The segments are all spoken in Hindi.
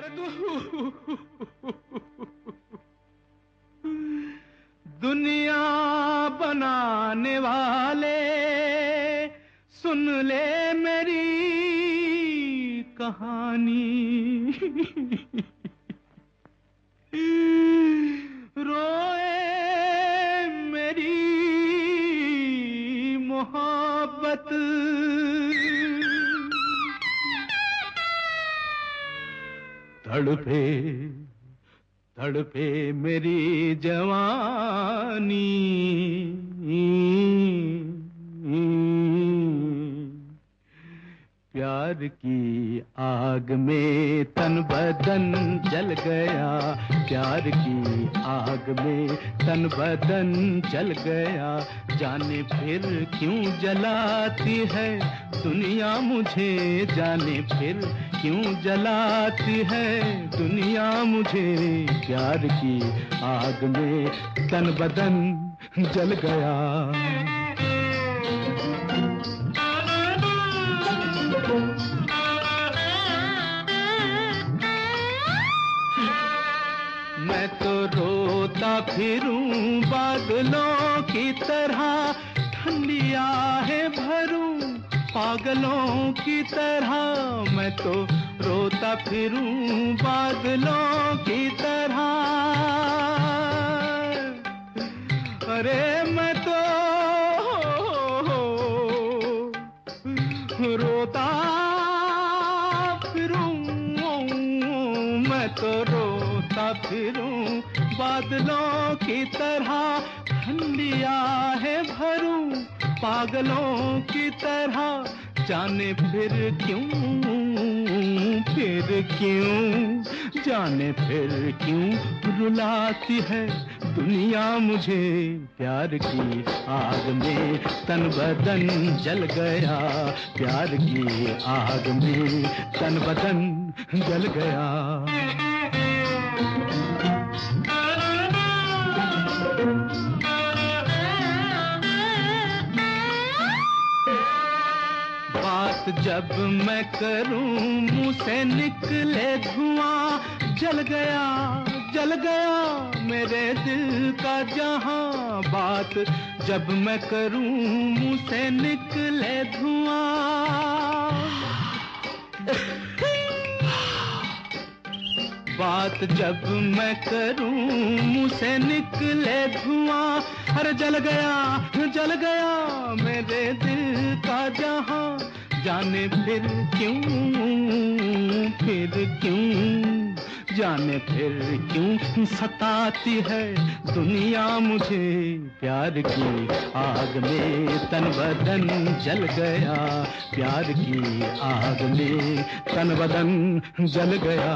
दुनिया बनाने वाले सुन ले मेरी कहानी। रोए मेरी मोहब्बत, तड़पे तड़पे मेरी जवानी। प्यार की आग में तन बदन जल गया, प्यार की आग में तन बदन जल गया। जाने फिर क्यों जलाती है दुनिया मुझे, जाने फिर क्यों जलाती है दुनिया मुझे। प्यार की आग में तन बदन जल गया। मैं तो रोता फिरूं बादलों की तरह, ठंडी आहें भरूं पागलों की तरह। मैं तो रोता फिरूं बादलों की तरह। अरे मैं तो रोता फिरूं, मैं तो रोता फिरूं बादलों की तरह। ठंडी आहें भरूं पागलों की तरह। जाने फिर क्यों जाने फिर क्यों रुलाती है दुनिया मुझे। प्यार की आग में तन बदन जल गया, प्यार की आग में तन बदन जल गया। बात जब मैं करूं मुंह से निकले धुआं। जल गया मेरे दिल का जहां। बात जब मैं करूं मुंह से निकले धुआं। बात जब मैं करूं मुंह से निकले धुआं। अरे जल गया मेरे दिल का जहां। जाने फिर क्यों जाने फिर क्यों सताती है दुनिया मुझे। प्यार की आग में तन बदन जल गया, प्यार की आग में तन बदन जल गया।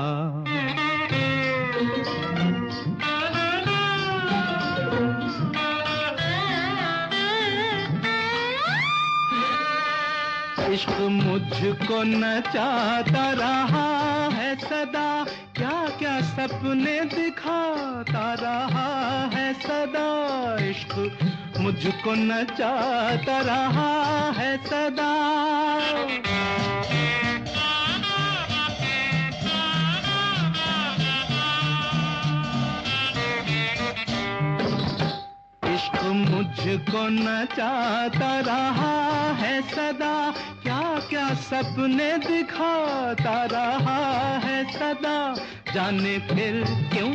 इश्क मुझको नचाता रहा है सदा, क्या क्या सपने दिखाता रहा है सदा। इश्क मुझको नचाता रहा है सदा। इश्क मुझको नचाता रहा है सदा, क्या क्या सपने दिखाता रहा है सदा। जाने फिर क्यों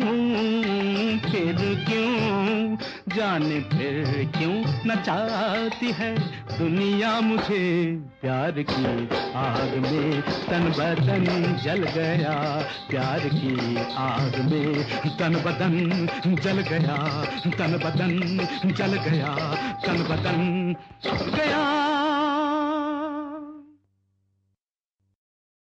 जाने फिर क्यों नचाती है दुनिया मुझे। प्यार की आग में तन बदन जल गया, प्यार की आग में तन बदन जल गया, तन बदन जल गया, तन बदन गया।